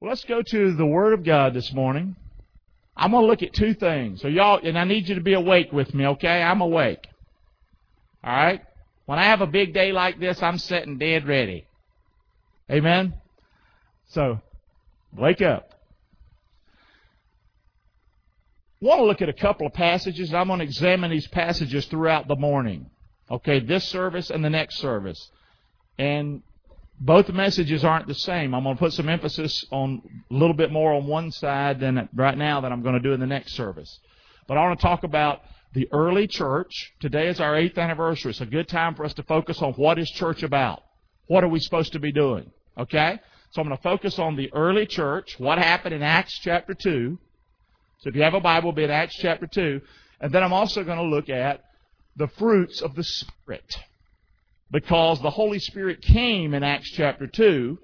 Well, let's go to the Word of God this morning. I'm going to look at two things. So y'all, and I need you to be awake with me, okay? I'm awake. All right? When I have a big day like this, I'm sitting dead ready. Amen? So, wake up. I want to look at a couple of passages. I'm going to examine these passages throughout the morning. Okay, this service and the next service. And both messages aren't the same. I'm going to put some emphasis on a little bit more on one side than right now than I'm going to do in the next service. But I want to talk about the early church. Today is our 8th anniversary. It's a good time for us to focus on what is church about. What are we supposed to be doing? Okay? So I'm going to focus on the early church, what happened in Acts chapter 2. So if you have a Bible, it'll be in Acts chapter 2. And then I'm also going to look at the fruits of the Spirit. Because the Holy Spirit came in Acts chapter 2.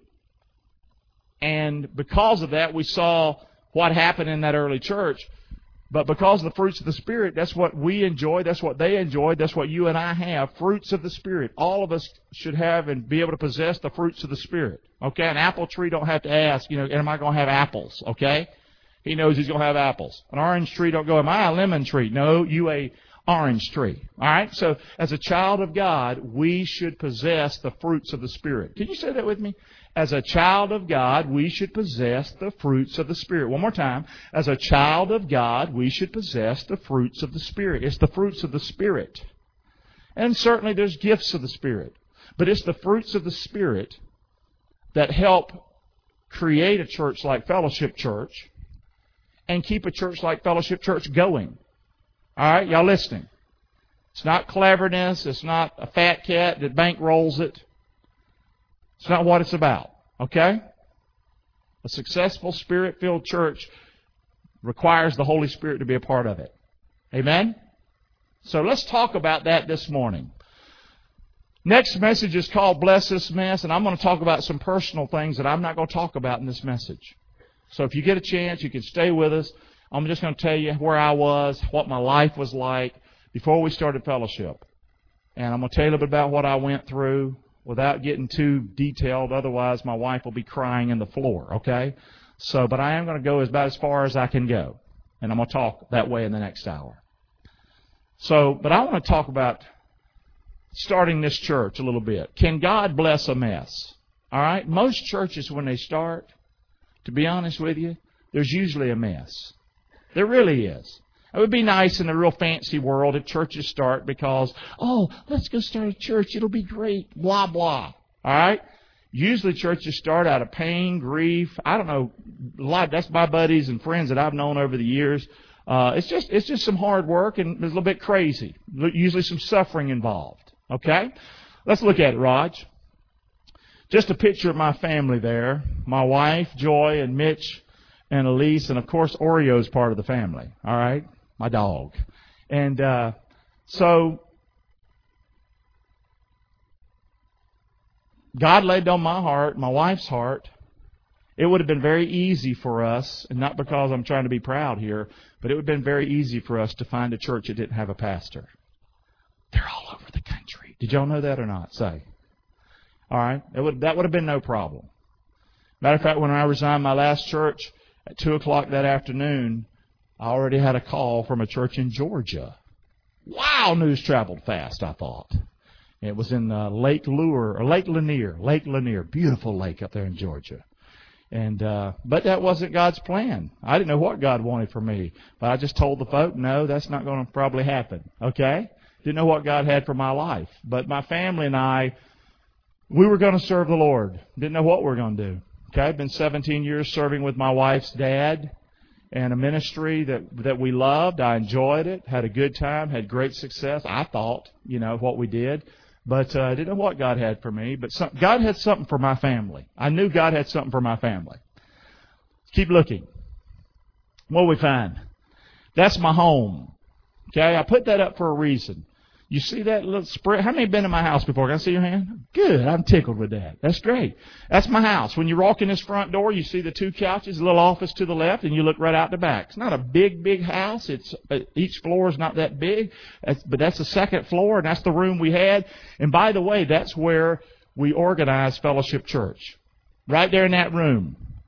And because of that, we saw what happened in that early church. But because of the fruits of the Spirit, that's what we enjoy, that's what they enjoyed, that's what you and I have, fruits of the Spirit. All of us should have and be able to possess the fruits of the Spirit. Okay? An apple tree don't have to ask, am I going to have apples? Okay? He knows he's going to have apples. An orange tree don't go, am I a lemon tree? No, you a orange tree. All right? So as a child of God, we should possess the fruits of the Spirit. Can you say that with me? As a child of God, we should possess the fruits of the Spirit. One more time. As a child of God, we should possess the fruits of the Spirit. It's the fruits of the Spirit. And certainly there's gifts of the Spirit. But it's the fruits of the Spirit that help create a church like Fellowship Church and keep a church like Fellowship Church going. All right? Y'all listening? It's not cleverness. It's not a fat cat that bankrolls it. It's not what it's about. Okay? A successful Spirit-filled church requires the Holy Spirit to be a part of it. Amen? So let's talk about that this morning. Next message is called Bless This Mess, and I'm going to talk about some personal things that I'm not going to talk about in this message. So if you get a chance, you can stay with us. I'm just going to tell you where I was, what my life was like before we started fellowship. And I'm going to tell you a little bit about what I went through without getting too detailed. Otherwise, my wife will be crying in the floor, okay? So, but I am going to go about as far as I can go. And I'm going to talk that way in the next hour. So, but I want to talk about starting this church a little bit. Can God bless a mess? All right? Most churches, when they start, to be honest with you, there's usually a mess. There really is. It would be nice in the real fancy world if churches start because, let's go start a church. It'll be great. Blah, blah. All right? Usually churches start out of pain, grief. I don't know. A lot. That's my buddies and friends that I've known over the years. It's just some hard work and it's a little bit crazy. Usually some suffering involved. Okay? Let's look at it, Raj. Just a picture of my family there. My wife, Joy, and Mitch, and Elise, and of course Oreo's part of the family. All right? My dog. And so God laid on my heart, my wife's heart. It would have been very easy for us, and not because I'm trying to be proud here, but it would have been very easy for us to find a church that didn't have a pastor. They're all over the country. Did y'all know that or not? Say. All right? That would have been no problem. Matter of fact, when I resigned my last church at 2 o'clock that afternoon, I already had a call from a church in Georgia. Wow, news traveled fast, I thought. It was in Lake Lanier. Beautiful lake up there in Georgia. And but that wasn't God's plan. I didn't know what God wanted for me. But I just told the folk, no, that's not going to probably happen. Okay? Didn't know what God had for my life. But my family and I, we were going to serve the Lord. Didn't know what we were going to do. Okay? I've been 17 years serving with my wife's dad and a ministry that we loved. I enjoyed it, had a good time, had great success. I thought, what we did. But I didn't know what God had for me. But God had something for my family. I knew God had something for my family. Keep looking. What do we find? That's my home. Okay? I put that up for a reason. You see that little spread? How many have been in my house before? Can I see your hand? Good. I'm tickled with that. That's great. That's my house. When you walk in this front door, you see the 2 couches, a little office to the left, and you look right out the back. It's not a big house. It's each floor is not that big, but that's the second floor, and that's the room we had. And by the way, that's where we organized Fellowship Church. Right there in that room.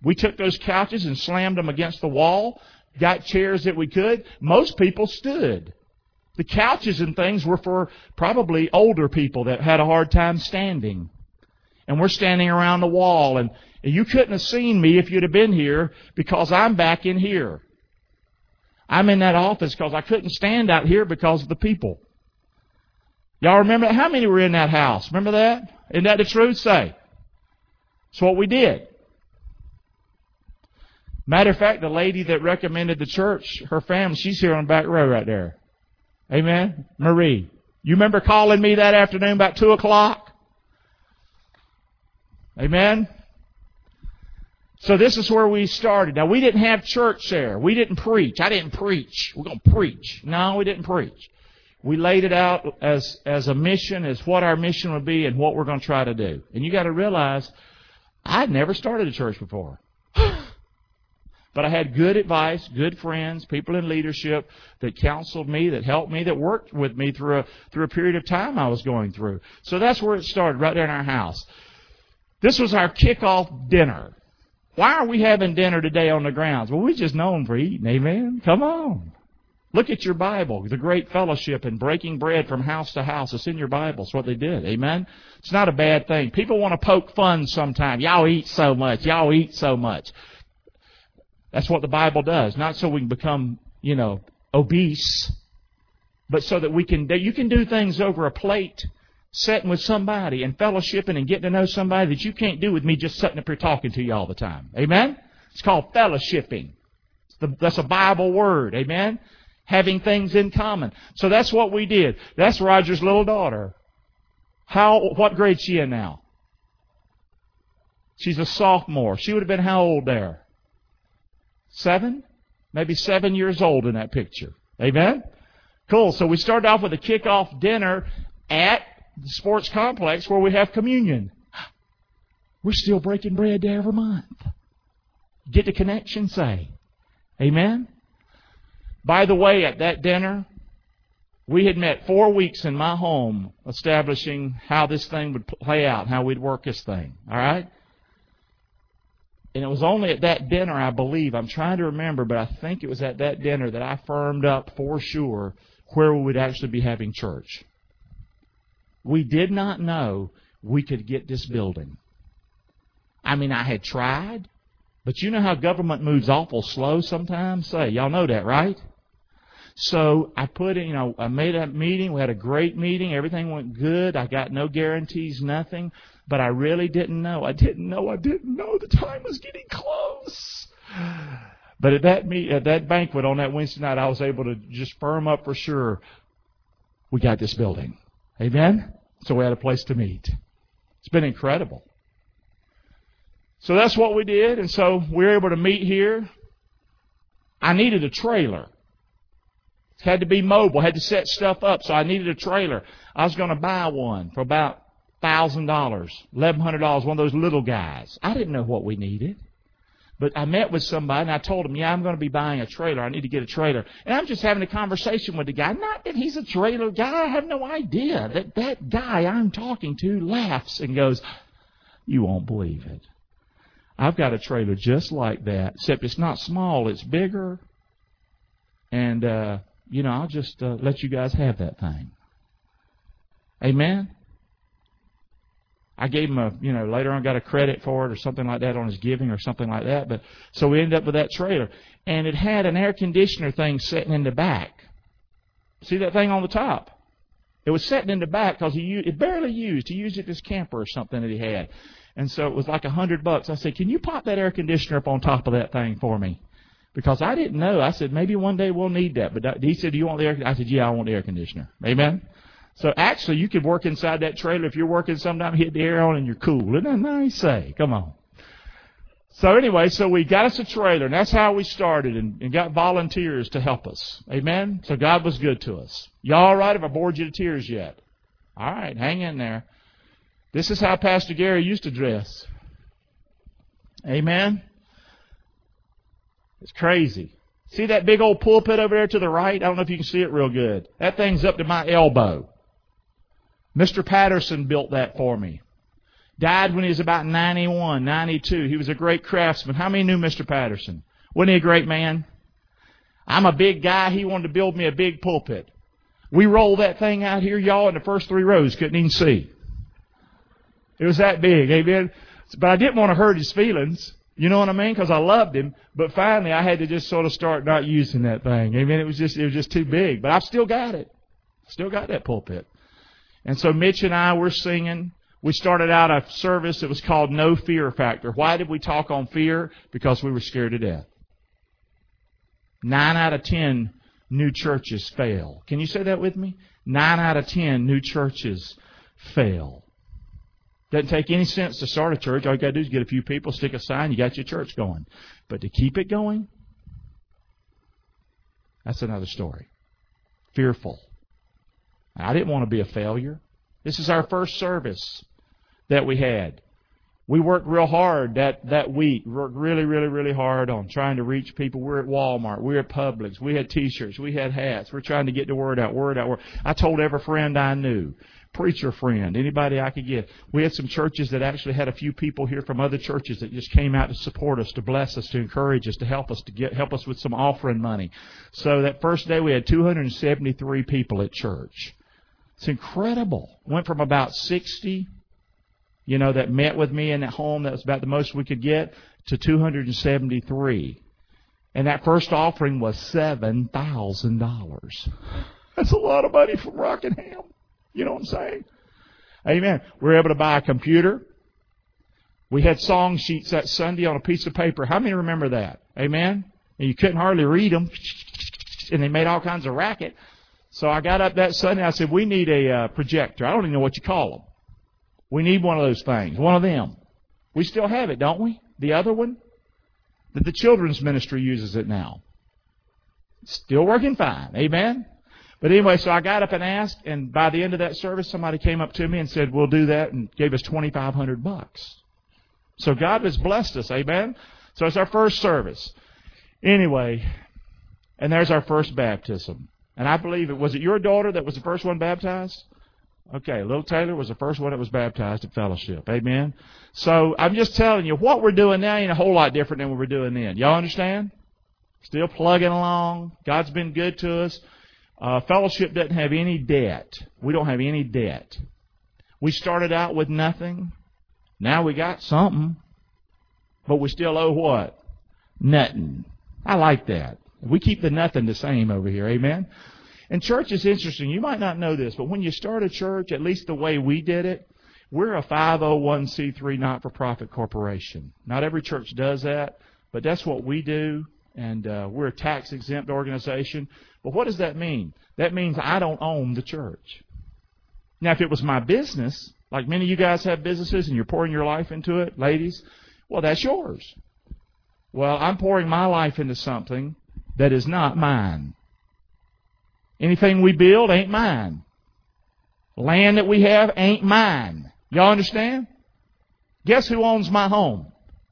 We took those couches and slammed them against the wall, got chairs that we could. Most people stood. The couches and things were for probably older people that had a hard time standing. And we're standing around the wall, and you couldn't have seen me if you'd have been here because I'm back in here. I'm in that office because I couldn't stand out here because of the people. Y'all remember that? How many were in that house? Remember that? Isn't that the truth? Say. That's what we did. Matter of fact, the lady that recommended the church, her family, she's here on the back row right there. Amen? Marie. You remember calling me that afternoon about 2 o'clock? Amen? So this is where we started. Now, we didn't have church there. We didn't preach. I didn't preach. We're going to preach. No, we didn't preach. We laid it out as a mission, as what our mission would be and what we're going to try to do. And you got to realize, I'd never started a church before. But I had good advice, good friends, people in leadership that counseled me, that helped me, that worked with me through a period of time I was going through. So that's where it started, right there in our house. This was our kickoff dinner. Why are we having dinner today on the grounds? Well, we're just known for eating, amen? Come on. Look at your Bible, the great fellowship and breaking bread from house to house. It's in your Bible. It's what they did, amen? It's not a bad thing. People want to poke fun sometimes. Y'all eat so much. Y'all eat so much. That's what the Bible does. Not so we can become, obese, but so that you can do things over a plate, sitting with somebody and fellowshipping and getting to know somebody that you can't do with me just sitting up here talking to you all the time. Amen? It's called fellowshipping. That's a Bible word. Amen? Having things in common. So that's what we did. That's Roger's little daughter. What grade is she in now? She's a sophomore. She would have been how old there? 7? Maybe 7 years old in that picture. Amen? Cool. So we started off with a kickoff dinner at the sports complex where we have communion. We're still breaking bread there every month. Get the connection, say. Amen? By the way, at that dinner, we had met 4 weeks in my home establishing how this thing would play out, how we'd work this thing. All right? And it was only at that dinner, I believe, I'm trying to remember, but I think it was at that dinner that I firmed up for sure where we would actually be having church. We did not know we could get this building. I mean, I had tried, but you know how government moves awful slow sometimes? Say, y'all know that, right? So I I made a meeting. We had a great meeting. Everything went good. I got no guarantees, nothing. But I really didn't know. I didn't know. The time was getting close. But at that banquet on that Wednesday night, I was able to just firm up for sure we got this building. Amen? So we had a place to meet. It's been incredible. So that's what we did. And so we were able to meet here. I needed a trailer. It had to be mobile. Had to set stuff up. So I needed a trailer. I was going to buy one for about $1,000, $1,100, one of those little guys. I didn't know what we needed. But I met with somebody, and I told him, I'm going to be buying a trailer. I need to get a trailer. And I'm just having a conversation with the guy. Not that he's a trailer guy. I have no idea that guy I'm talking to laughs and goes, you won't believe it. I've got a trailer just like that, except it's not small. It's bigger. And, I'll just let you guys have that thing. Amen? I gave him later on got a credit for it or something like that on his giving or something like that. But so we ended up with that trailer. And it had an air conditioner thing sitting in the back. See that thing on the top? It was sitting in the back because it barely used. He used it as camper or something that he had. And so it was like $100. I said, can you pop that air conditioner up on top of that thing for me? Because I didn't know. I said, maybe one day we'll need that. But he said, do you want the air conditioner? I said, yeah, I want the air conditioner. Amen? So actually, you could work inside that trailer. If you're working sometime, hit the air on and you're cool. Isn't that nice? Say, come on. So anyway, so we got us a trailer, and that's how we started and got volunteers to help us. Amen? So God was good to us. Y'all all right? Have I bored you to tears yet? All right, hang in there. This is how Pastor Gary used to dress. Amen? It's crazy. See that big old pulpit over there to the right? I don't know if you can see it real good. That thing's up to my elbow. Mr. Patterson built that for me. Died when he was about 91, 92. He was a great craftsman. How many knew Mr. Patterson? Wasn't he a great man? I'm a big guy. He wanted to build me a big pulpit. We rolled that thing out here, y'all, in the first 3 rows. Couldn't even see. It was that big, amen? But I didn't want to hurt his feelings. You know what I mean? Because I loved him. But finally, I had to just sort of start not using that thing. Amen? It was just too big. But I've still got it. Still got that pulpit. And so Mitch and I were singing. We started out a service that was called No Fear Factor. Why did we talk on fear? Because we were scared to death. 9 out of 10 new churches fail. Can you say that with me? 9 out of 10 new churches fail. Doesn't take any sense to start a church. All you got to do is get a few people, stick a sign, you got your church going. But to keep it going, that's another story. Fearful. I didn't want to be a failure. This is our first service that we had. We worked real hard that week. We worked really, really, really hard on trying to reach people. We were at Walmart. We were at Publix. We had T-shirts. We had hats. We're trying to get the word out, word. I told every friend I knew, preacher friend, anybody I could get. We had some churches that actually had a few people here from other churches that just came out to support us, to bless us, to encourage us, to help us with some offering money. So that first day we had 273 people at church. It's incredible. Went from about 60, that met with me in that home, that was about the most we could get, to 273. And that first offering was $7,000. That's a lot of money from Rockingham. You know what I'm saying? Amen. We were able to buy a computer. We had song sheets that Sunday on a piece of paper. How many remember that? Amen? And you couldn't hardly read them. And they made all kinds of racket. So I got up that Sunday. I said, we need a projector. I don't even know what you call them. We need one of those things. One of them. We still have it, don't we? The other one? The children's ministry uses it now. Still working fine. Amen? But anyway, so I got up and asked, and by the end of that service, somebody came up to me and said, we'll do that, and gave us $2,500. So God has blessed us. Amen? So it's our first service. Anyway, and there's our first baptism. And I believe was it your daughter that was the first one baptized? Okay, little Taylor was the first one that was baptized at Fellowship. Amen? So I'm just telling you, what we're doing now ain't a whole lot different than what we were doing then. Y'all understand? Still plugging along. God's been good to us. Fellowship doesn't have any debt. We don't have any debt. We started out with nothing. Now we got something. But we still owe what? Nothing. I like that. We keep the nothing the same over here. Amen? And church is interesting. You might not know this, but when you start a church, at least the way we did it, we're a 501c3 not-for-profit corporation. Not every church does that, but that's what we do. And we're a tax-exempt organization. But what does that mean? That means I don't own the church. Now, if it was my business, like many of you guys have businesses and you're pouring your life into it, ladies, well, that's yours. Well, I'm pouring my life into something that is not mine. Anything we build ain't mine. Land that we have ain't mine. Y'all understand? Guess who owns my home?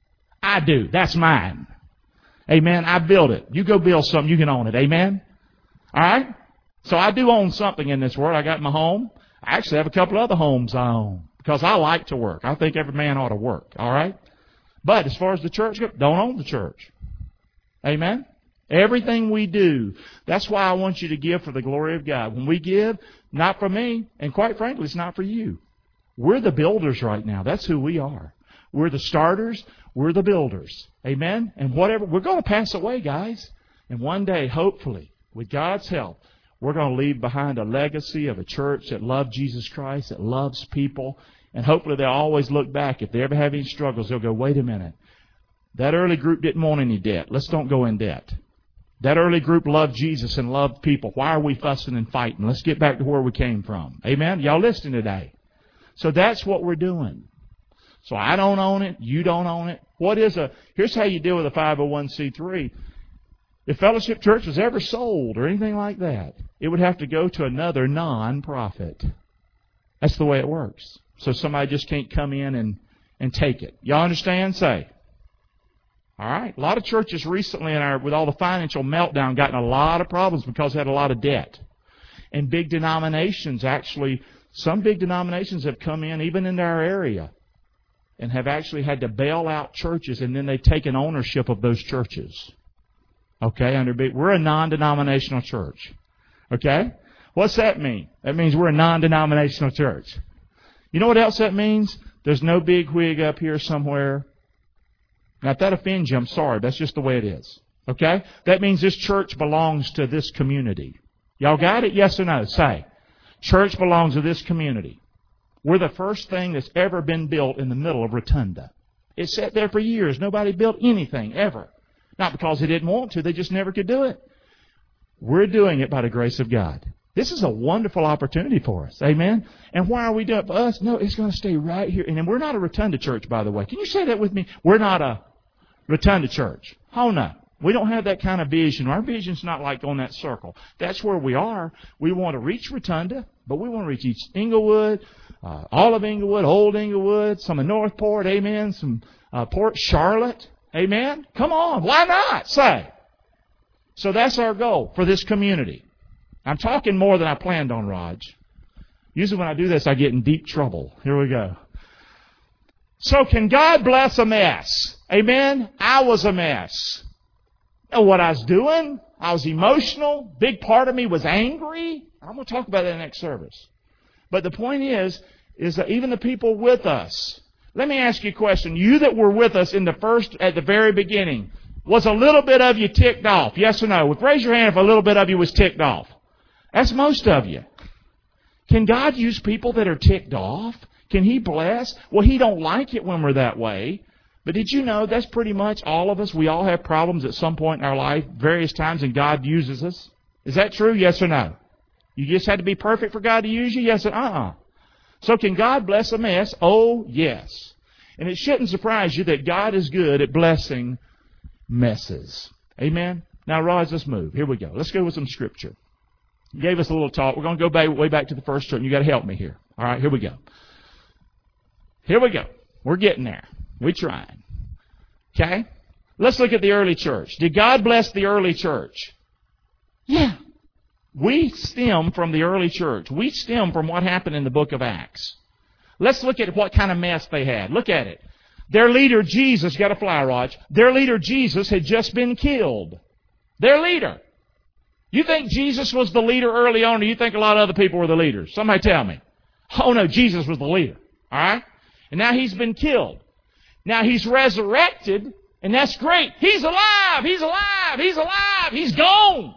I do. That's mine. Amen. I built it. You go build something, you can own it. Amen. All right? So I do own something in this world. I got my home. I actually have a couple other homes I own because I like to work. I think every man ought to work. All right? But as far as the church goes, don't own the church. Amen. Everything we do, that's why I want you to give for the glory of God. When we give, not for me, and quite frankly, it's not for you. We're the builders right now. That's who we are. We're the starters. We're the builders. Amen? And whatever, we're going to pass away, guys. And one day, hopefully, with God's help, we're going to leave behind a legacy of a church that loved Jesus Christ, that loves people. And hopefully they'll always look back. If they ever have any struggles, they'll go, wait a minute. That early group didn't want any debt. Let's don't go in debt. That early group loved Jesus and loved people. Why are we fussing and fighting? Let's get back to where we came from. Amen? Y'all listening today? So that's what we're doing. So I don't own it. You don't own it. Here's how you deal with a 501c3. If Fellowship Church was ever sold or anything like that, it would have to go to another non-profit. That's the way it works. So somebody just can't come in and take it. Y'all understand? Say. All right. A lot of churches recently, with all the financial meltdown, gotten a lot of problems because they had a lot of debt. And big denominations, actually, some big denominations have come in, even in our area, and have actually had to bail out churches, and then they've taken ownership of those churches. Okay? We're a non-denominational church. Okay? What's that mean? That means we're a non-denominational church. You know what else that means? There's no big wig up here somewhere. Now, if that offends you, I'm sorry. That's just the way it is. Okay? That means this church belongs to this community. Y'all got it? Yes or no? Say. Church belongs to this community. We're the first thing that's ever been built in the middle of Rotunda. It sat there for years. Nobody built anything, ever. Not because they didn't want to. They just never could do it. We're doing it by the grace of God. This is a wonderful opportunity for us. Amen? And why are we doing it for us? No, it's going to stay right here. And we're not a Rotunda church, by the way. Can you say that with me? We're not a Rotunda church. Oh, no. We don't have that kind of vision. Our vision's not like on that circle. That's where we are. We want to reach Rotunda, but we want to reach East Englewood, all of Englewood, Old Englewood, some of Northport, amen, some Port Charlotte, amen. Come on, why not? Say. So that's our goal for this community. I'm talking more than I planned on, Raj. Usually when I do this, I get in deep trouble. Here we go. So can God bless a mess? Amen? I was a mess. Know what I was doing? I was emotional. Big part of me was angry. I'm going to talk about that in the next service. But the point is that even the people with us, let me ask you a question. You that were with us at the very beginning, was a little bit of you ticked off? Yes or no? Raise your hand if a little bit of you was ticked off. That's most of you. Can God use people that are ticked off? Can He bless? Well, He don't like it when we're that way. But did you know that's pretty much all of us? We all have problems at some point in our life, various times, and God uses us. Is that true? Yes or no? You just had to be perfect for God to use you? Yes or So can God bless a mess? Oh, yes. And it shouldn't surprise you that God is good at blessing messes. Amen? Now, Raj, let's move. Here we go. Let's go with some Scripture. You gave us a little talk. We're going to go way back to the first church. You got to help me here. All right, here we go. Here we go. We're getting there. We're trying. Okay? Let's look at the early church. Did God bless the early church? Yeah. We stem from the early church. We stem from what happened in the book of Acts. Let's look at what kind of mess they had. Look at it. Their leader, Jesus, got a fly, Raj. Their leader, Jesus, had just been killed. Their leader. You think Jesus was the leader early on, or you think a lot of other people were the leaders? Somebody tell me. Oh, no, Jesus was the leader. All right? And now He's been killed. Now He's resurrected, and that's great. He's alive! He's alive! He's alive! He's gone!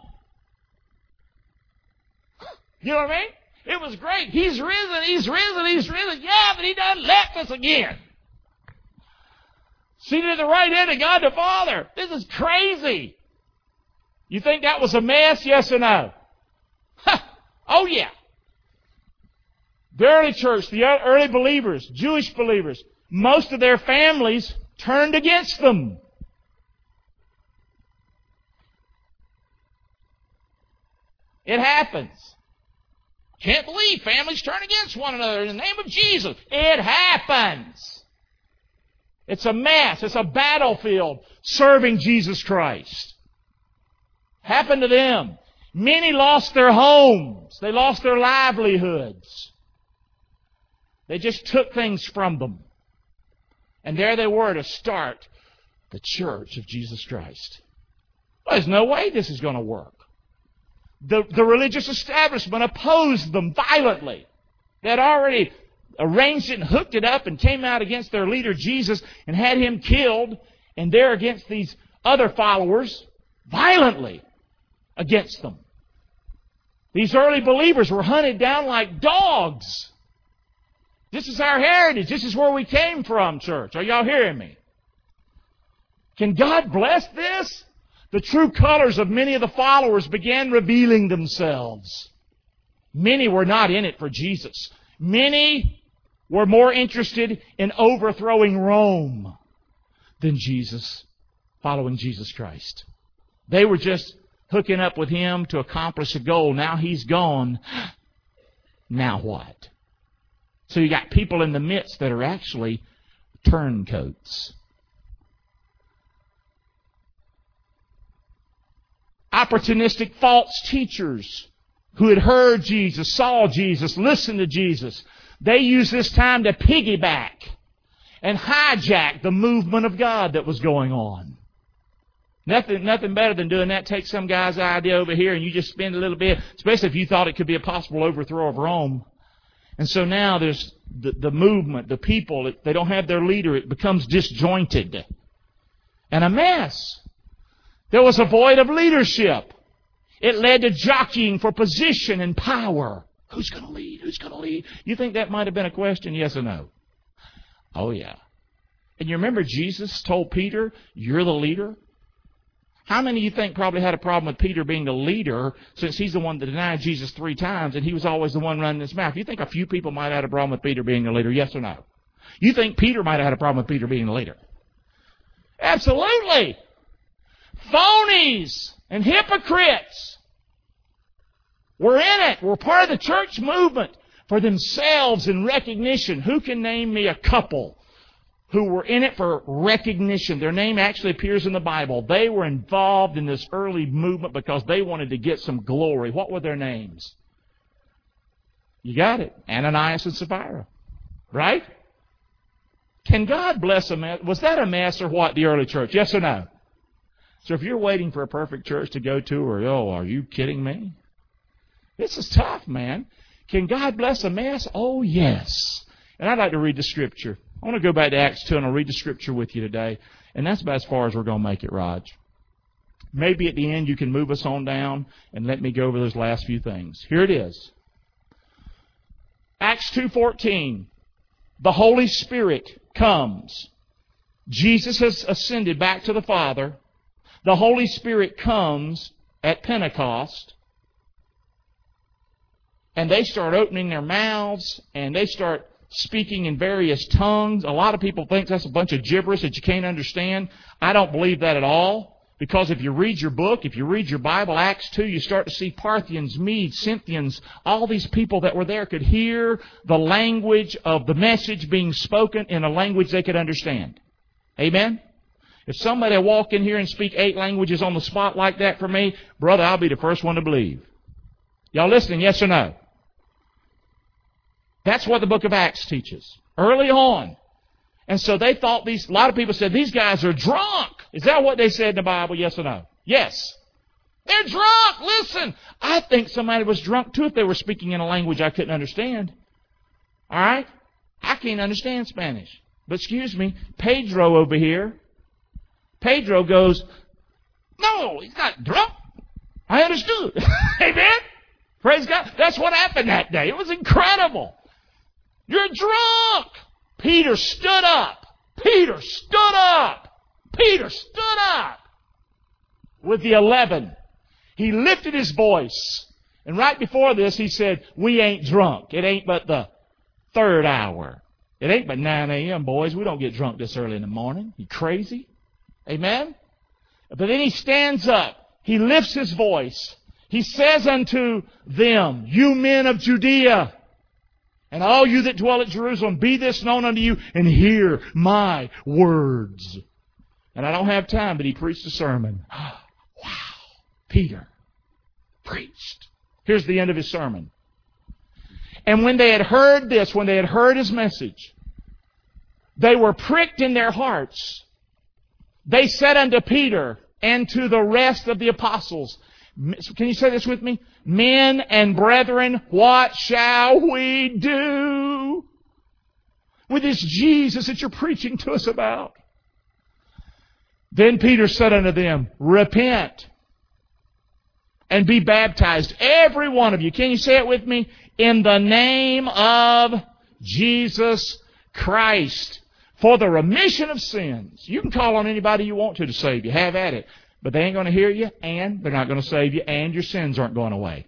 You know what I mean? It was great. He's risen, He's risen, He's risen. Yeah, but He done left us again. Seated at the right hand of God the Father. This is crazy. You think that was a mess? Yes or no? Oh, yeah. The early church, the early believers, Jewish believers, most of their families turned against them. It happens. Can't believe families turn against one another in the name of Jesus. It happens. It's a mess. It's a battlefield serving Jesus Christ. Happened to them. Many lost their homes. They lost their livelihoods. They just took things from them. And there they were to start the church of Jesus Christ. Well, there's no way this is going to work. The religious establishment opposed them violently. They had already arranged it and hooked it up and came out against their leader Jesus and had Him killed. And they're against these other followers violently against them. These early believers were hunted down like dogs. This is our heritage. This is where we came from, church. Are y'all hearing me? Can God bless this? The true colors of many of the followers began revealing themselves. Many were not in it for Jesus. Many were more interested in overthrowing Rome than following Jesus Christ. They were just hooking up with Him to accomplish a goal. Now He's gone. Now what? So you got people in the midst that are actually turncoats. Opportunistic false teachers who had heard Jesus, saw Jesus, listened to Jesus. They used this time to piggyback and hijack the movement of God that was going on. Nothing better than doing that. Take some guy's idea over here and you just spend a little bit, especially if you thought it could be a possible overthrow of Rome. And so now there's the movement, the people, they don't have their leader. It becomes disjointed and a mess. There was a void of leadership. It led to jockeying for position and power. Who's going to lead? Who's going to lead? You think that might have been a question, yes or no? Oh, yeah. And you remember Jesus told Peter, you're the leader? How many of you think probably had a problem with Peter being the leader, since he's the one that denied Jesus 3 times and he was always the one running his mouth? You think a few people might have had a problem with Peter being the leader, yes or no? You think Peter might have had a problem with Peter being the leader? Absolutely. Phonies and hypocrites were in it. Were part of the church movement for themselves in recognition. Who can name me a couple who were in it for recognition? Their name actually appears in the Bible. They were involved in this early movement because they wanted to get some glory. What were their names? You got it. Ananias and Sapphira. Right? Can God bless a mess? Was that a mess or what, the early church? Yes or no? So if you're waiting for a perfect church to go to, or, oh, are you kidding me? This is tough, man. Can God bless a mess? Oh, yes. And I'd like to read the Scripture. I want to go back to Acts 2 and I'll read the Scripture with you today. And that's about as far as we're going to make it, Raj. Maybe at the end you can move us on down and let me go over those last few things. Here it is. Acts 2:14. The Holy Spirit comes. Jesus has ascended back to the Father. The Holy Spirit comes at Pentecost. And they start opening their mouths and they start speaking in various tongues. A lot of people think that's a bunch of gibberish that you can't understand. I don't believe that at all. Because if you read your book, if you read your Bible, Acts 2, you start to see Parthians, Medes, Scythians, all these people that were there could hear the language of the message being spoken in a language they could understand. Amen? If somebody walk in here and speak 8 languages on the spot like that for me, brother, I'll be the first one to believe. Y'all listening, yes or no? That's what the book of Acts teaches. Early on. And so they thought a lot of people said, these guys are drunk. Is that what they said in the Bible, yes or no? Yes. They're drunk. Listen, I think somebody was drunk too if they were speaking in a language I couldn't understand. All right? I can't understand Spanish. But excuse me, Pedro over here, Pedro goes, no, he's not drunk. I understood. Amen? Praise God. That's what happened that day. It was incredible. You're drunk. Peter stood up. Peter stood up. Peter stood up. With the 11. He lifted his voice. And right before this, he said, we ain't drunk. It ain't but the 3rd hour. It ain't but 9 a.m., boys. We don't get drunk this early in the morning. You crazy? Amen? But then he stands up. He lifts his voice. He says unto them, you men of Judea, and all you that dwell at Jerusalem, be this known unto you, and hear my words. And I don't have time, but he preached a sermon. Wow. Peter preached. Here's the end of his sermon. And when they had heard this, when they had heard his message, they were pricked in their hearts. They said unto Peter and to the rest of the apostles, can you say this with me? Men and brethren, what shall we do with this Jesus that you're preaching to us about? Then Peter said unto them, repent and be baptized, every one of you. Can you say it with me? In the name of Jesus Christ, for the remission of sins. You can call on anybody you want to save you. Have at it. But they ain't going to hear you, and they're not going to save you, and your sins aren't going away.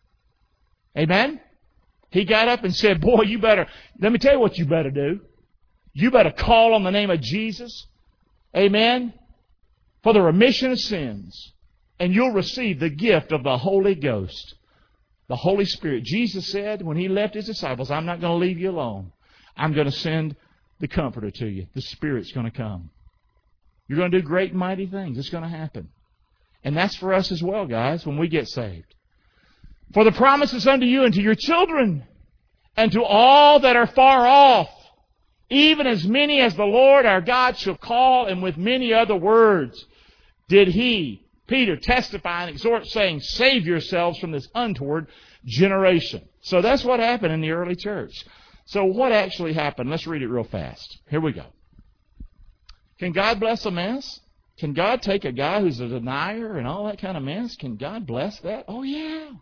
Amen? He got up and said, boy, let me tell you what you better do. You better call on the name of Jesus. Amen? For the remission of sins. And you'll receive the gift of the Holy Ghost. The Holy Spirit. Jesus said when He left His disciples, I'm not going to leave you alone. I'm going to send the Comforter to you. The Spirit's going to come. You're going to do great and mighty things. It's going to happen. And that's for us as well, guys, when we get saved. For the promise is unto you and to your children and to all that are far off, even as many as the Lord our God shall call, and with many other words did he, Peter, testify and exhort, saying, save yourselves from this untoward generation. So that's what happened in the early church. So what actually happened? Let's read it real fast. Here we go. Can God bless a mess? Can God take a guy who's a denier and all that kind of mess? Can God bless that? Oh, yeah.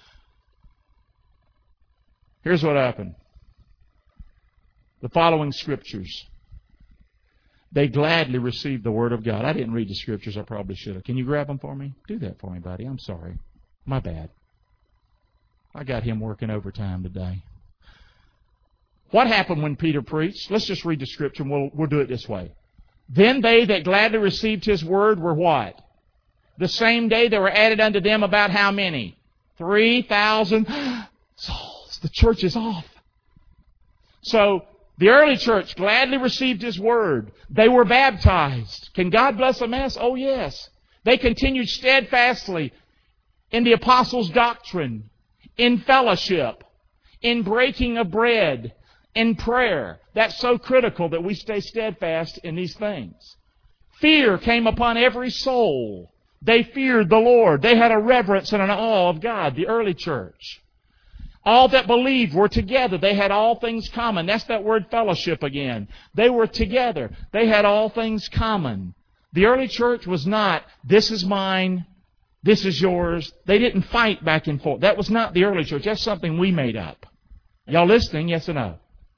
Here's what happened. The following scriptures. They gladly received the Word of God. I didn't read the scriptures. I probably should have. Can you grab them for me? Do that for me, buddy. I'm sorry. My bad. I got him working overtime today. What happened when Peter preached? Let's just read the scripture and we'll do it this way. Then they that gladly received his word were what? The same day there were added unto them about how many? 3,000 souls. The church is off. So, the early church gladly received his word. They were baptized. Can God bless a mess? Oh, yes. They continued steadfastly in the apostles' doctrine, in fellowship, in breaking of bread, in prayer. That's so critical that we stay steadfast in these things. Fear came upon every soul. They feared the Lord. They had a reverence and an awe of God, the early church. All that believed were together. They had all things common. That's that word fellowship again. They were together. They had all things common. The early church was not, this is mine, this is yours. They didn't fight back and forth. That was not the early church. That's something we made up. Y'all listening? Yes or no?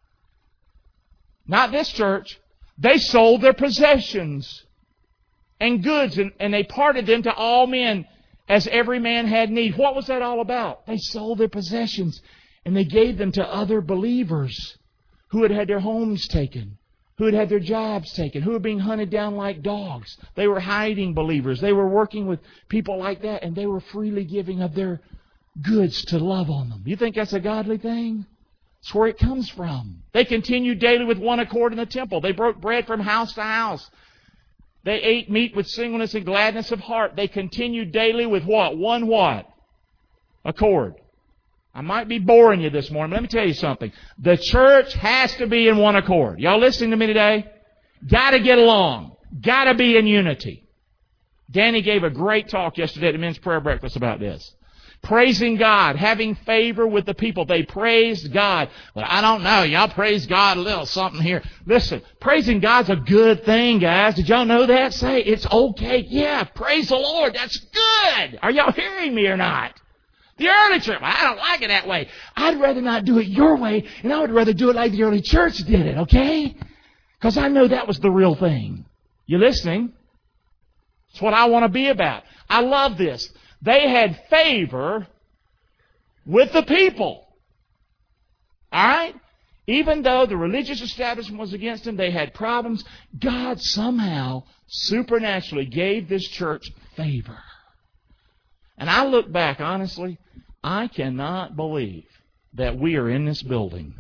Not this church. They sold their possessions and goods and they parted them to all men as every man had need. What was that all about? They sold their possessions and they gave them to other believers who had had their homes taken, who had had their jobs taken, who were being hunted down like dogs. They were hiding believers. They were working with people like that, and they were freely giving of their goods to love on them. You think that's a godly thing? That's where it comes from. They continued daily with one accord in the temple. They broke bread from house to house. They ate meat with singleness and gladness of heart. They continued daily with what? One what? Accord. I might be boring you this morning, but let me tell you something. The church has to be in one accord. Y'all listening to me today? Got to get along. Got to be in unity. Danny gave a great talk yesterday at the men's prayer breakfast about this. Praising God, having favor with the people. They praised God. Well, I don't know. Y'all praise God a little something here. Listen, praising God's a good thing, guys. Did y'all know that? Say, it's okay. Yeah, praise the Lord. That's good. Are y'all hearing me or not? The early church, well, I don't like it that way. I'd rather not do it your way, and I would rather do it like the early church did it, okay? Because I know that was the real thing. You listening? It's what I want to be about. I love this. They had favor with the people. All right? Even though the religious establishment was against them, they had problems. God somehow supernaturally gave this church favor. And I look back, honestly, I cannot believe that we are in this building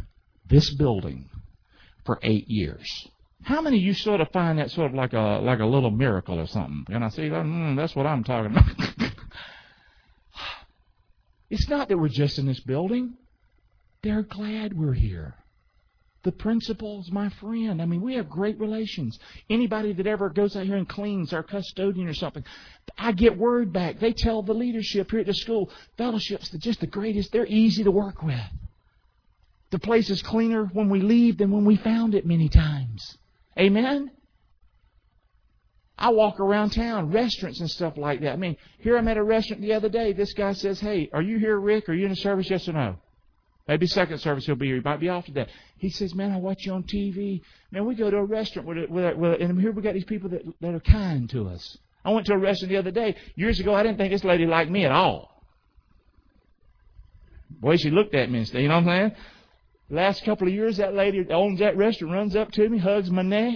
for 8 years. How many of you sort of find that sort of like a little miracle or something? And I say, that's what I'm talking about. It's not that we're just in this building. They're glad we're here. The principal's my friend. I mean, we have great relations. Anybody that ever goes out here and cleans, our custodian or something, I get word back. They tell the leadership here at the school, fellowship's just the greatest. They're easy to work with. The place is cleaner when we leave than when we found it many times. Amen? I walk around town, restaurants and stuff like that. I mean, here I'm at a restaurant the other day. This guy says, hey, are you here, Rick? Are you in the service? Yes or no? Maybe second service he'll be here. He might be off today. He says, man, I watch you on TV. Man, we go to a restaurant and here we got these people that are kind to us. I went to a restaurant the other day. Years ago, I didn't think this lady liked me at all. Boy, she looked at me and said, you know what I'm saying? Last couple of years, that lady that owns that restaurant runs up to me, hugs my neck.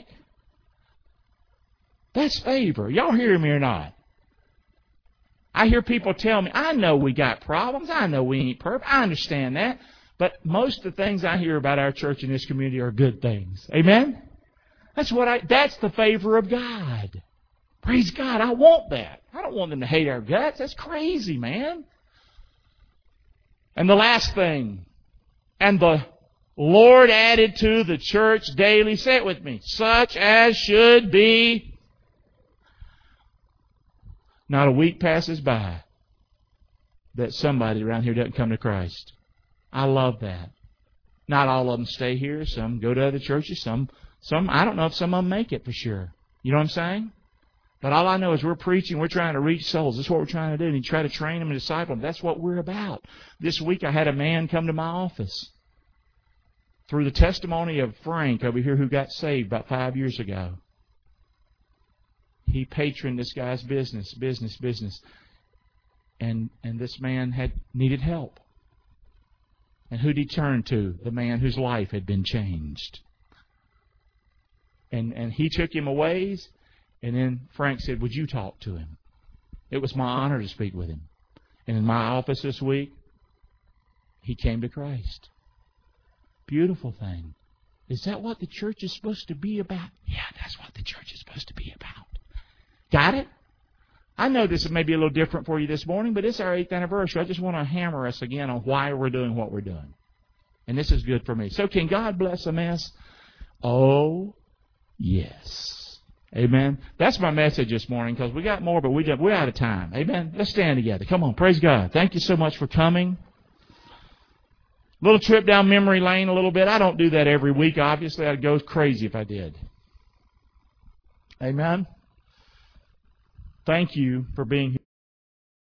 That's favor. Y'all hear me or not? I hear people tell me, I know we got problems. I know we ain't perfect. I understand that. But most of the things I hear about our church in this community are good things. Amen? That's the favor of God. Praise God. I want that. I don't want them to hate our guts. That's crazy, man. And the last thing, and the Lord added to the church daily, say it with me, such as should be. Not a week passes by that somebody around here doesn't come to Christ. I love that. Not all of them stay here. Some go to other churches. Some I don't know if some of them make it for sure. You know what I'm saying? But all I know is we're preaching. We're trying to reach souls. That's what we're trying to do. And you try to train them and disciple them. That's what we're about. This week I had a man come to my office through the testimony of Frank over here who got saved about 5 years ago. He patroned this guy's business. And this man needed help. And who'd he turn to? The man whose life had been changed. And he took him a ways, and then Frank said, would you talk to him? It was my honor to speak with him. And in my office this week, he came to Christ. Beautiful thing. Is that what the church is supposed to be about? Yeah, that's what the church is supposed to be about. Got it? I know this may be a little different for you this morning, but it's our 8th anniversary. I just want to hammer us again on why we're doing what we're doing. And this is good for me. So can God bless a mess? Oh, yes. Amen. That's my message this morning because we got more, but we're out of time. Amen. Let's stand together. Come on. Praise God. Thank you so much for coming. Little trip down memory lane a little bit. I don't do that every week, obviously. I'd go crazy if I did. Amen. Thank you for being here.